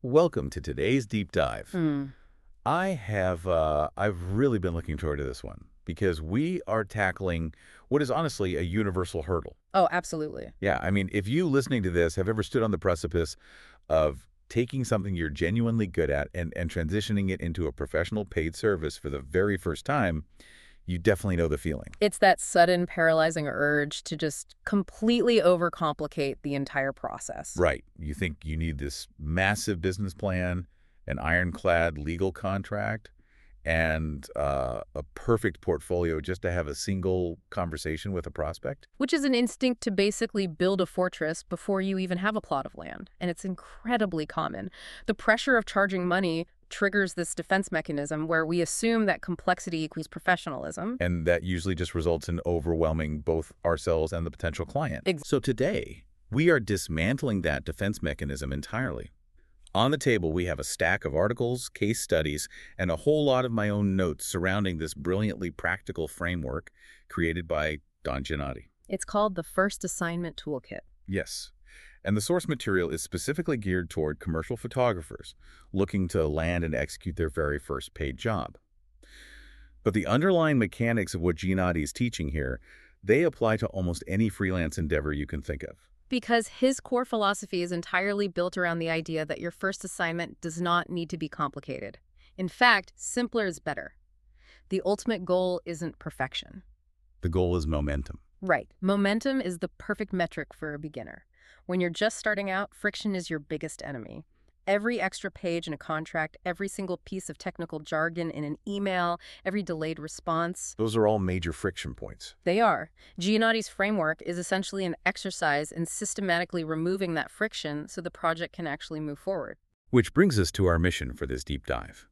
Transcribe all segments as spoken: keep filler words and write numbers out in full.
Welcome to today's deep dive. Hmm. I have, uh, I've really been looking forward to this one because we are tackling what is honestly a universal hurdle. Oh, absolutely. Yeah, I mean, if you listening to this have ever stood on the precipice of taking something you're genuinely good at and, and transitioning it into a professional paid service for the very first time, you definitely know the feeling. It's that sudden paralyzing urge to just completely overcomplicate the entire process. Right. You think you need this massive business plan, an ironclad legal contract, and uh, a perfect portfolio just to have a single conversation with a prospect? Which is an instinct to basically build a fortress before you even have a plot of land. And it's incredibly common. The pressure of charging money triggers this defense mechanism where we assume that complexity equals professionalism. And that usually just results in overwhelming both ourselves and the potential client. Ex- So today, we are dismantling that defense mechanism entirely. On the table, we have a stack of articles, case studies, and a whole lot of my own notes surrounding this brilliantly practical framework created by Don Giannotti. It's called the First Assignment Toolkit. Yes. And the source material is specifically geared toward commercial photographers looking to land and execute their very first paid job. But the underlying mechanics of what Giannotti is teaching here, they apply to almost any freelance endeavor you can think of. Because his core philosophy is entirely built around the idea that your first assignment does not need to be complicated. In fact, simpler is better. The ultimate goal isn't perfection. The goal is momentum. Right. Momentum is the perfect metric for a beginner. When you're just starting out, friction is your biggest enemy. Every extra page in a contract, every single piece of technical jargon in an email, every delayed response. Those are all major friction points. They are. Giannotti's framework is essentially an exercise in systematically removing that friction so the project can actually move forward. Which brings us to our mission for this deep dive.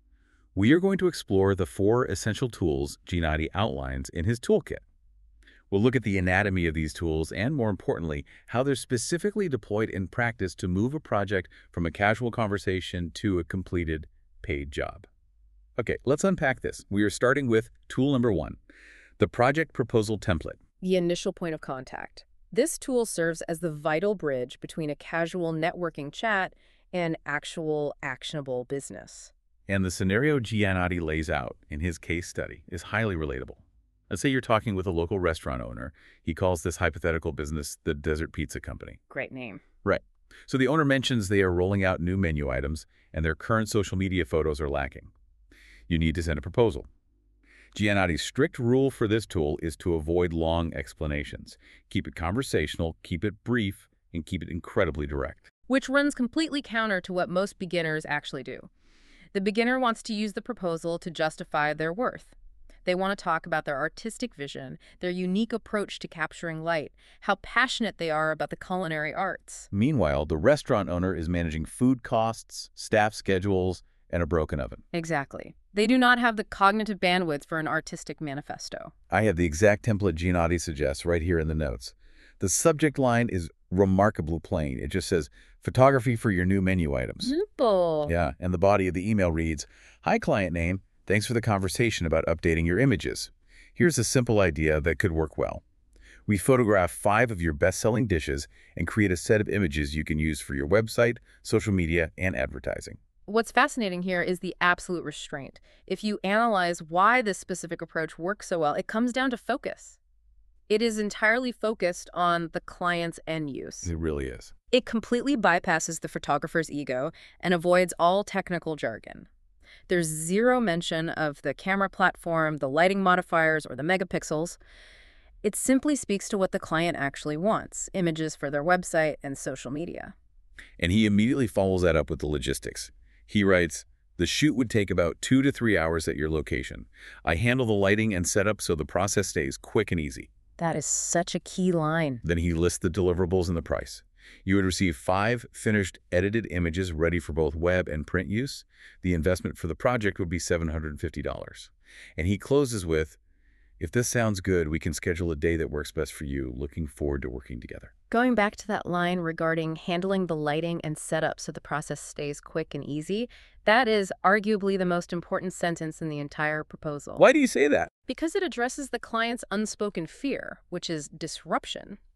We are going to explore the four essential tools Giannotti outlines in his toolkit. We'll look at the anatomy of these tools and, more importantly, how they're specifically deployed in practice to move a project from a casual conversation to a completed paid job. Okay, let's unpack this. We are starting with tool number one, the project proposal template. The initial point of contact. This tool serves as the vital bridge between a casual networking chat and actual actionable business. And the scenario Giannotti lays out in his case study is highly relatable. Let's say you're talking with a local restaurant owner. He calls this hypothetical business the Desert Pizza Company. Great name. Right. So the owner mentions they are rolling out new menu items and their current social media photos are lacking. You need to send a proposal. Giannotti's strict rule for this tool is to avoid long explanations. Keep it conversational, keep it brief, and keep it incredibly direct. Which runs completely counter to what most beginners actually do. The beginner wants to use the proposal to justify their worth. They want to talk about their artistic vision, their unique approach to capturing light, how passionate they are about the culinary arts. Meanwhile, the restaurant owner is managing food costs, staff schedules, and a broken oven. Exactly. They do not have the cognitive bandwidth for an artistic manifesto. I have the exact template Giannotti suggests right here in the notes. The subject line is remarkably plain. It just says, photography for your new menu items. Simple. Yeah, and the body of the email reads, hi, client name. Thanks for the conversation about updating your images. Here's a simple idea that could work well. We photograph five of your best-selling dishes and create a set of images you can use for your website, social media, and advertising. What's fascinating here is the absolute restraint. If you analyze why this specific approach works so well, it comes down to focus. It is entirely focused on the client's end use. It really is. It completely bypasses the photographer's ego and avoids all technical jargon. There's zero mention of the camera platform, the lighting modifiers, or the megapixels. It simply speaks to what the client actually wants, images for their website and social media. And he immediately follows that up with the logistics. He writes, the shoot would take about two to three hours at your location. I handle the lighting and setup so the process stays quick and easy. That is such a key line. Then he lists the deliverables and the price. You would receive five finished edited images ready for both web and print use. The investment for the project would be seven hundred fifty dollars. And he closes with, if this sounds good, we can schedule a day that works best for you. Looking forward to working together. Going back to that line regarding handling the lighting and setup so the process stays quick and easy, that is arguably the most important sentence in the entire proposal. Why do you say that? Because it addresses the client's unspoken fear, which is disruption.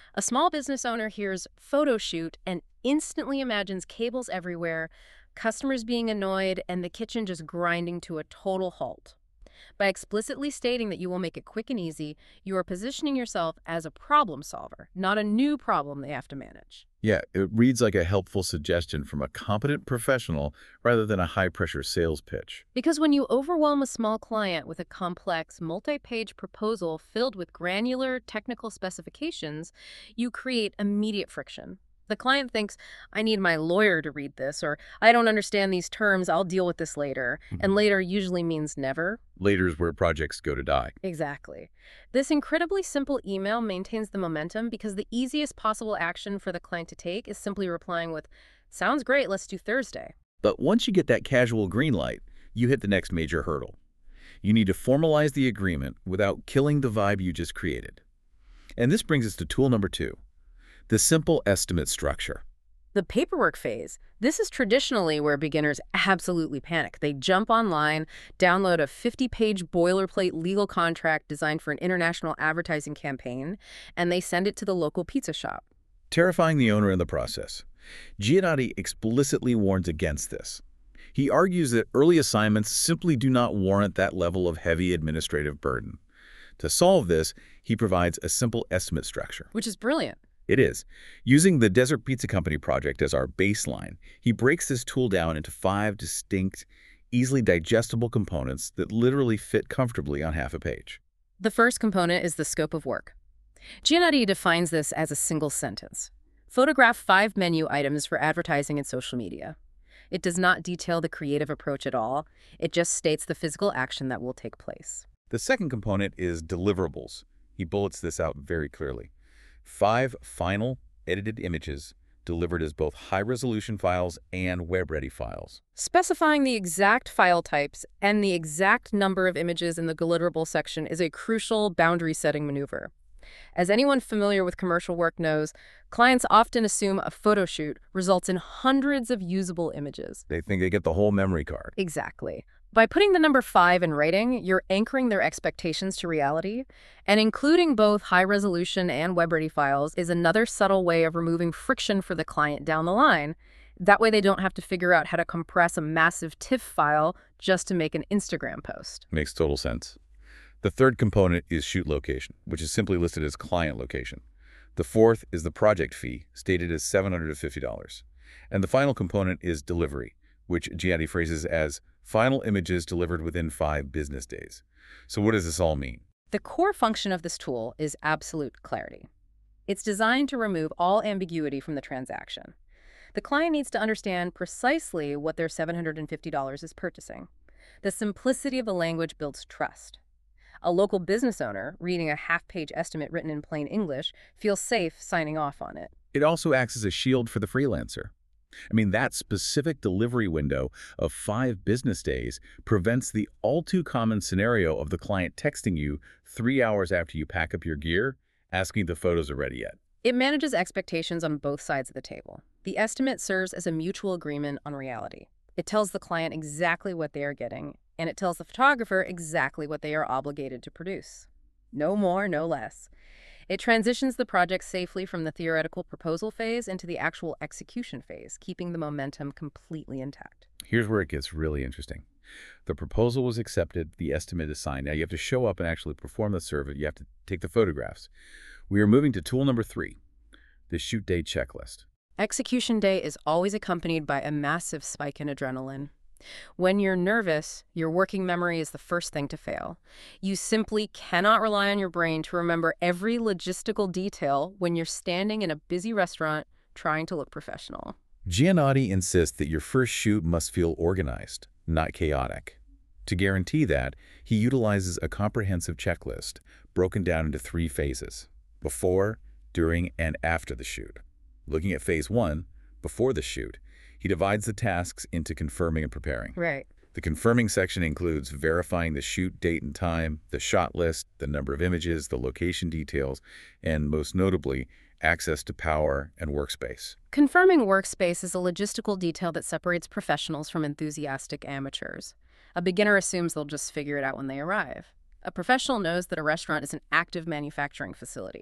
A small business owner hears photo shoot and instantly imagines cables everywhere, customers being annoyed, and the kitchen just grinding to a total halt. By explicitly stating that you will make it quick and easy, you are positioning yourself as a problem solver, not a new problem they have to manage. Yeah, it reads like a helpful suggestion from a competent professional rather than a high-pressure sales pitch. Because when you overwhelm a small client with a complex, multi-page proposal filled with granular technical specifications, you create immediate friction. The client thinks, I need my lawyer to read this, or I don't understand these terms, I'll deal with this later. And Mhm. later usually means never. Later's where projects go to die. Exactly. This incredibly simple email maintains the momentum because the easiest possible action for the client to take is simply replying with, sounds great, let's do Thursday. But once you get that casual green light, you hit the next major hurdle. You need to formalize the agreement without killing the vibe you just created. And this brings us to tool number two, the simple estimate structure. The paperwork phase. This is traditionally where beginners absolutely panic. They jump online, download a fifty-page boilerplate legal contract designed for an international advertising campaign, and they send it to the local pizza shop. Terrifying the owner in the process. Giannotti explicitly warns against this. He argues that early assignments simply do not warrant that level of heavy administrative burden. To solve this, he provides a simple estimate structure. Which is brilliant. It is. Using the Desert Pizza Company project as our baseline, he breaks this tool down into five distinct, easily digestible components that literally fit comfortably on half a page. The first component is the scope of work. Giannotti defines this as a single sentence. Photograph five menu items for advertising and social media. It does not detail the creative approach at all. It just states the physical action that will take place. The second component is deliverables. He bullets this out very clearly. Five final, edited images delivered as both high-resolution files and web-ready files. Specifying the exact file types and the exact number of images in the deliverable section is a crucial boundary-setting maneuver. As anyone familiar with commercial work knows, clients often assume a photo shoot results in hundreds of usable images. They think they get the whole memory card. Exactly. By putting the number five in writing, you're anchoring their expectations to reality, and including both high-resolution and web-ready files is another subtle way of removing friction for the client down the line. That way they don't have to figure out how to compress a massive TIFF file just to make an Instagram post. Makes total sense. The third component is shoot location, which is simply listed as client location. The fourth is the project fee, stated as seven hundred fifty dollars. And the final component is delivery, which Giannotti phrases as final images delivered within five business days. So what does this all mean? The core function of this tool is absolute clarity. It's designed to remove all ambiguity from the transaction. The client needs to understand precisely what their seven hundred fifty dollars is purchasing. The simplicity of the language builds trust. A local business owner reading a half-page estimate written in plain English feels safe signing off on it. It also acts as a shield for the freelancer. I mean, that specific delivery window of five business days prevents the all-too-common scenario of the client texting you three hours after you pack up your gear, asking if the photos are ready yet. It manages expectations on both sides of the table. The estimate serves as a mutual agreement on reality. It tells the client exactly what they are getting, and it tells the photographer exactly what they are obligated to produce. No more, no less. It transitions the project safely from the theoretical proposal phase into the actual execution phase, keeping the momentum completely intact. Here's where it gets really interesting. The proposal was accepted, the estimate is signed. Now you have to show up and actually perform the survey. You have to take the photographs. We are moving to tool number three, the shoot day checklist. Execution day is always accompanied by a massive spike in adrenaline. When you're nervous, your working memory is the first thing to fail. You simply cannot rely on your brain to remember every logistical detail when you're standing in a busy restaurant trying to look professional. Giannotti insists that your first shoot must feel organized, not chaotic. To guarantee that, he utilizes a comprehensive checklist broken down into three phases: before, during, and after the shoot. Looking at phase one, before the shoot, he divides the tasks into confirming and preparing. Right. The confirming section includes verifying the shoot date and time, the shot list, the number of images, the location details, and most notably, access to power and workspace. Confirming workspace is a logistical detail that separates professionals from enthusiastic amateurs. A beginner assumes they'll just figure it out when they arrive. A professional knows that a restaurant is an active manufacturing facility.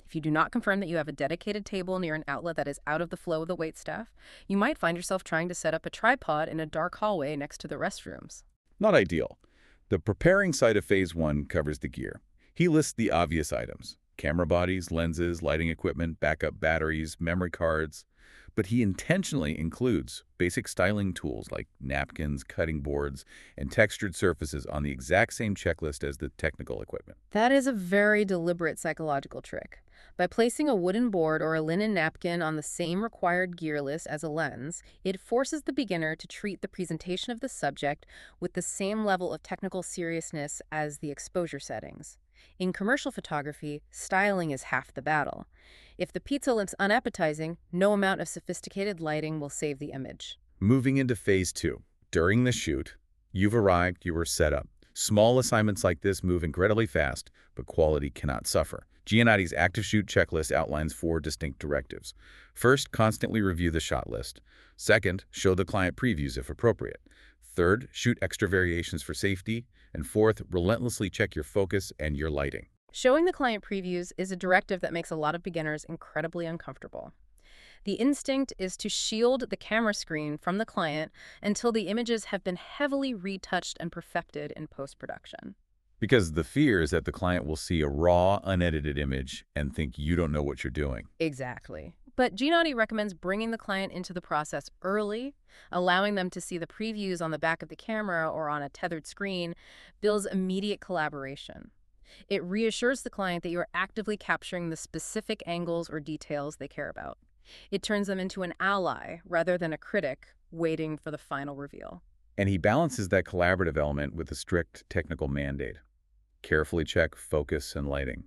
If you do not confirm that you have a dedicated table near an outlet that is out of the flow of the waitstaff, you might find yourself trying to set up a tripod in a dark hallway next to the restrooms. Not ideal. The preparing side of phase one covers the gear. He lists the obvious items: camera bodies, lenses, lighting equipment, backup batteries, memory cards. But he intentionally includes basic styling tools like napkins, cutting boards, and textured surfaces on the exact same checklist as the technical equipment. That is a very deliberate psychological trick. By placing a wooden board or a linen napkin on the same required gear list as a lens, it forces the beginner to treat the presentation of the subject with the same level of technical seriousness as the exposure settings. In commercial photography, styling is half the battle. If the pizza looks unappetizing, no amount of sophisticated lighting will save the image. Moving into phase two. During the shoot, you've arrived, you were set up. Small assignments like this move incredibly fast, but quality cannot suffer. Giannotti's active shoot checklist outlines four distinct directives. First, constantly review the shot list. Second, show the client previews if appropriate. Third, shoot extra variations for safety. And fourth, relentlessly check your focus and your lighting. Showing the client previews is a directive that makes a lot of beginners incredibly uncomfortable. The instinct is to shield the camera screen from the client until the images have been heavily retouched and perfected in post-production. Because the fear is that the client will see a raw, unedited image and think you don't know what you're doing. Exactly. But Giannotti recommends bringing the client into the process early, allowing them to see the previews on the back of the camera or on a tethered screen builds immediate collaboration. It reassures the client that you are actively capturing the specific angles or details they care about. It turns them into an ally rather than a critic waiting for the final reveal. And he balances that collaborative element with a strict technical mandate. Carefully check focus and lighting.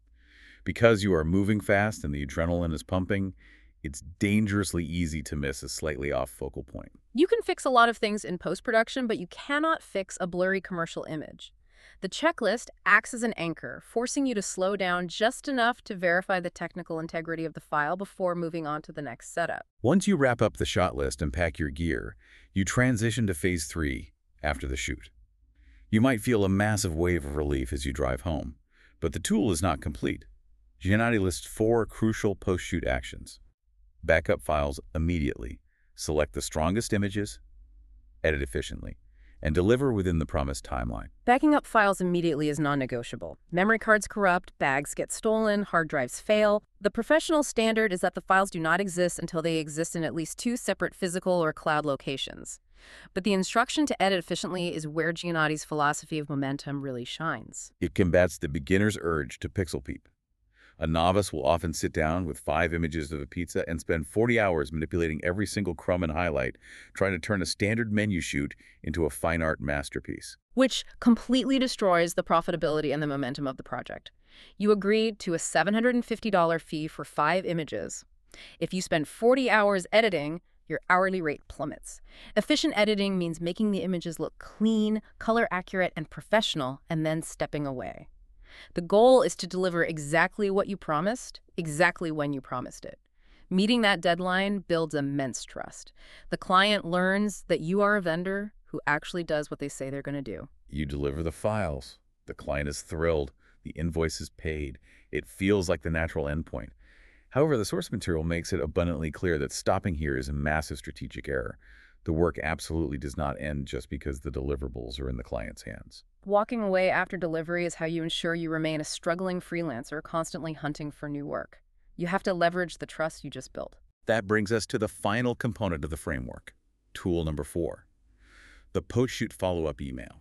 Because you are moving fast and the adrenaline is pumping, it's dangerously easy to miss a slightly off focal point. You can fix a lot of things in post-production, but you cannot fix a blurry commercial image. The checklist acts as an anchor, forcing you to slow down just enough to verify the technical integrity of the file before moving on to the next setup. Once you wrap up the shot list and pack your gear, you transition to phase three after the shoot. You might feel a massive wave of relief as you drive home, but the tool is not complete. Giannotti lists four crucial post-shoot actions. Backup files immediately, select the strongest images, edit efficiently, and deliver within the promised timeline. Backing up files immediately is non-negotiable. Memory cards corrupt, bags get stolen, hard drives fail. The professional standard is that the files do not exist until they exist in at least two separate physical or cloud locations. But the instruction to edit efficiently is where Giannotti's philosophy of momentum really shines. It combats the beginner's urge to pixel peep. A novice will often sit down with five images of a pizza and spend forty hours manipulating every single crumb and highlight, trying to turn a standard menu shoot into a fine art masterpiece. Which completely destroys the profitability and the momentum of the project. You agreed to a seven hundred fifty dollars fee for five images. If you spend forty hours editing, your hourly rate plummets. Efficient editing means making the images look clean, color accurate, and professional, and then stepping away. The goal is to deliver exactly what you promised, exactly when you promised it. Meeting that deadline builds immense trust. The client learns that you are a vendor who actually does what they say they're going to do. You deliver the files. The client is thrilled. The invoice is paid. It feels like the natural endpoint. However, the source material makes it abundantly clear that stopping here is a massive strategic error. The work absolutely does not end just because the deliverables are in the client's hands. Walking away after delivery is how you ensure you remain a struggling freelancer constantly hunting for new work. You have to leverage the trust you just built. That brings us to the final component of the framework, tool number four, the post-shoot follow-up email.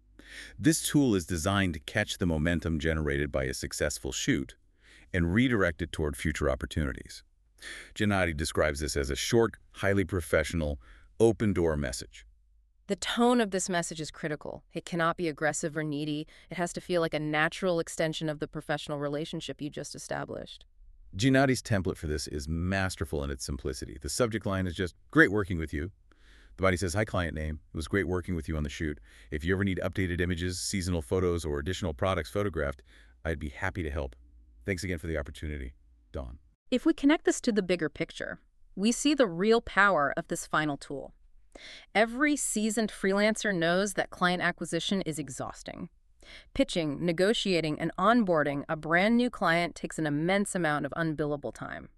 This tool is designed to catch the momentum generated by a successful shoot and redirect it toward future opportunities. Giannotti describes this as a short, highly professional, open-door message. The tone of this message is critical. It cannot be aggressive or needy. It has to feel like a natural extension of the professional relationship you just established. Giannotti's template for this is masterful in its simplicity. The subject line is just, "Great working with you." The body says, "Hi, client name. It was great working with you on the shoot. If you ever need updated images, seasonal photos, or additional products photographed, I'd be happy to help. Thanks again for the opportunity. Dawn." If we connect this to the bigger picture, we see the real power of this final tool. Every seasoned freelancer knows that client acquisition is exhausting. Pitching, negotiating, and onboarding a brand new client takes an immense amount of unbillable time.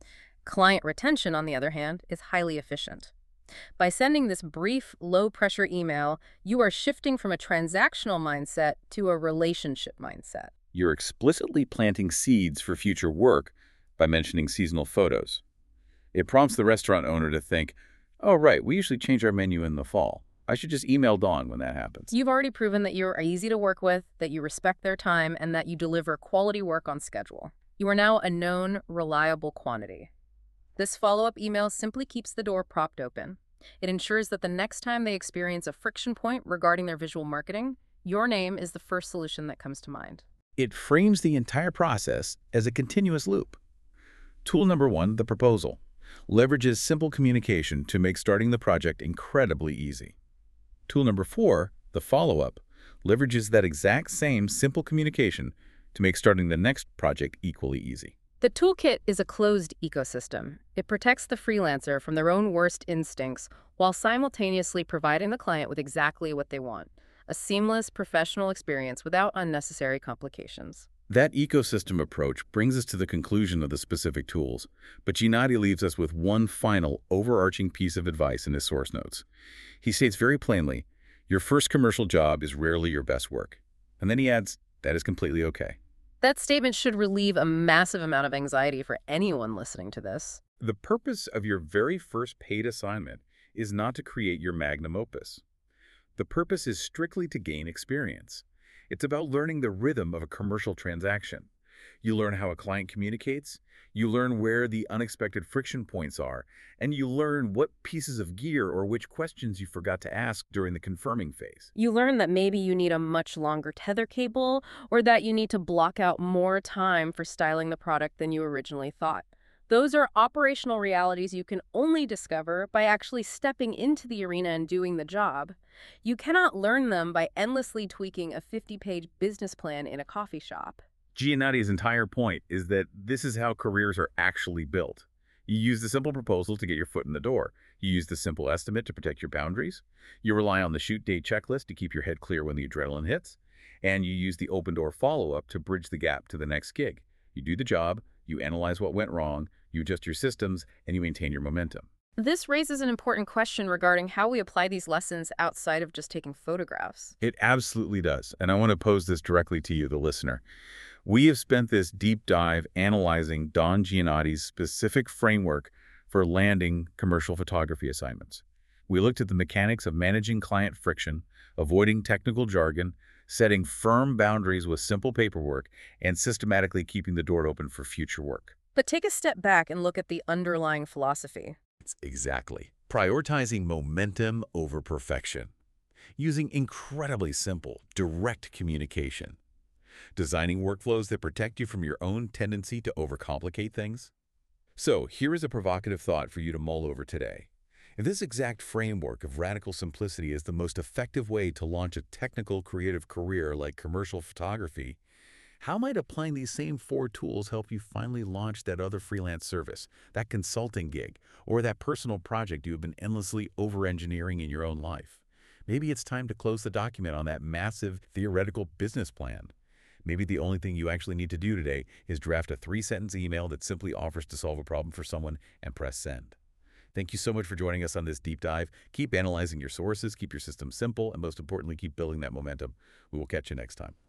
Client retention, on the other hand, is highly efficient. By sending this brief, low-pressure email, you are shifting from a transactional mindset to a relationship mindset. You're explicitly planting seeds for future work by mentioning seasonal photos. It prompts the restaurant owner to think, oh, right, we usually change our menu in the fall. I should just email Dawn when that happens. You've already proven that you are easy to work with, that you respect their time, and that you deliver quality work on schedule. You are now a known, reliable quantity. This follow-up email simply keeps the door propped open. It ensures that the next time they experience a friction point regarding their visual marketing, your name is the first solution that comes to mind. It frames the entire process as a continuous loop. Tool number one, the proposal, leverages simple communication to make starting the project incredibly easy. Tool number four, the follow-up, leverages that exact same simple communication to make starting the next project equally easy. The toolkit is a closed ecosystem. It protects the freelancer from their own worst instincts while simultaneously providing the client with exactly what they want, a seamless professional experience without unnecessary complications. That ecosystem approach brings us to the conclusion of the specific tools, but Gennady leaves us with one final overarching piece of advice in his source notes. He states very plainly, your first commercial job is rarely your best work. And then he adds, that is completely okay. That statement should relieve a massive amount of anxiety for anyone listening to this. The purpose of your very first paid assignment is not to create your magnum opus. The purpose is strictly to gain experience. It's about learning the rhythm of a commercial transaction. You learn how a client communicates, you learn where the unexpected friction points are, and you learn what pieces of gear or which questions you forgot to ask during the confirming phase. You learn that maybe you need a much longer tether cable, or that you need to block out more time for styling the product than you originally thought. Those are operational realities you can only discover by actually stepping into the arena and doing the job. You cannot learn them by endlessly tweaking a fifty-page business plan in a coffee shop. Gennady's entire point is that this is how careers are actually built. You use the simple proposal to get your foot in the door. You use the simple estimate to protect your boundaries. You rely on the shoot date checklist to keep your head clear when the adrenaline hits. And you use the open door follow-up to bridge the gap to the next gig. You do the job, you analyze what went wrong, you adjust your systems, and you maintain your momentum. This raises an important question regarding how we apply these lessons outside of just taking photographs. It absolutely does, and I want to pose this directly to you, the listener. We have spent this deep dive analyzing Dawn Gennady's specific framework for landing commercial photography assignments. We looked at the mechanics of managing client friction, avoiding technical jargon, setting firm boundaries with simple paperwork, and systematically keeping the door open for future work. But take a step back and look at the underlying philosophy. It's exactly. Prioritizing momentum over perfection. Using incredibly simple, direct communication. Designing workflows that protect you from your own tendency to overcomplicate things. So, here is a provocative thought for you to mull over today. If this exact framework of radical simplicity is the most effective way to launch a technical, creative career like commercial photography, how might applying these same four tools help you finally launch that other freelance service, that consulting gig, or that personal project you have been endlessly over-engineering in your own life? Maybe it's time to close the document on that massive theoretical business plan. Maybe the only thing you actually need to do today is draft a three-sentence email that simply offers to solve a problem for someone and press send. Thank you so much for joining us on this deep dive. Keep analyzing your sources, keep your system simple, and most importantly, keep building that momentum. We will catch you next time.